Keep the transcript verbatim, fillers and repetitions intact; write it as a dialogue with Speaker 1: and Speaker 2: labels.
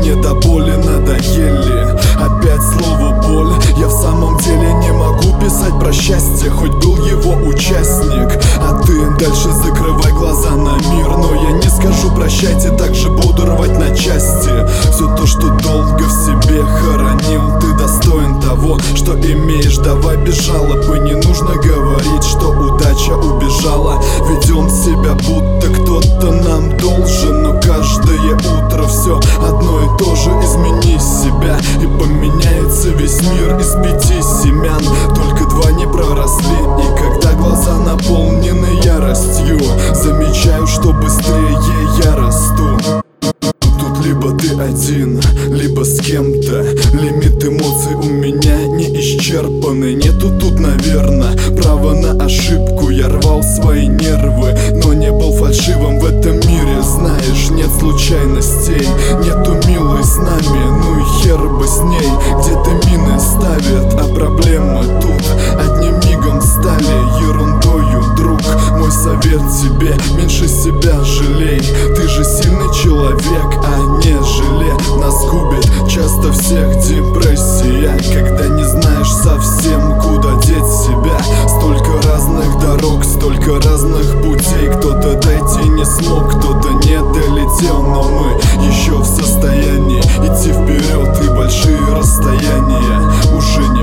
Speaker 1: мне до боли надоели. Опять слово боль. Я в самом деле не могу писать про счастье, хоть был его участник. А ты дальше закрывай глаза на мир. Но я не скажу прощайте, так же буду рвать на части. Все то, что долго в себе хоронил. Ты достоин того, что имеешь. Давай без жалобы, не нужно говорить, что удача убежала. Ведем себя, будто кто-то нам должен. Но каждое утро все одно и то же. Измени себя, и поменяется весь мир из пяти семян. Только два не проросли, и когда глаза наполнены яростью, замечаю, что быстрее я расту. Тут либо ты один, либо с кем-то. Лимит эмоций у меня не исчерпанный. Нету тут, наверное, права на ошибку. Я рвал свои нервы, но не был фальшивым в этом мире. Знаешь, нет случайностей, нету милой с нами. Ну и хер бы с ней, где-то мины ставят. А проблемы тут одним мигом стали ерундою, друг. Мой совет тебе: меньше себя жалей. Ты же сильный человек, а не желе. Нас губит часто всех депрессия, когда не знаешь совсем, куда деть себя. Столько разных дорог, столько разных путей. Кто-то дойти не смог, кто-то не долетел. Но мы еще в состоянии идти вперед, и большие расстояния уже не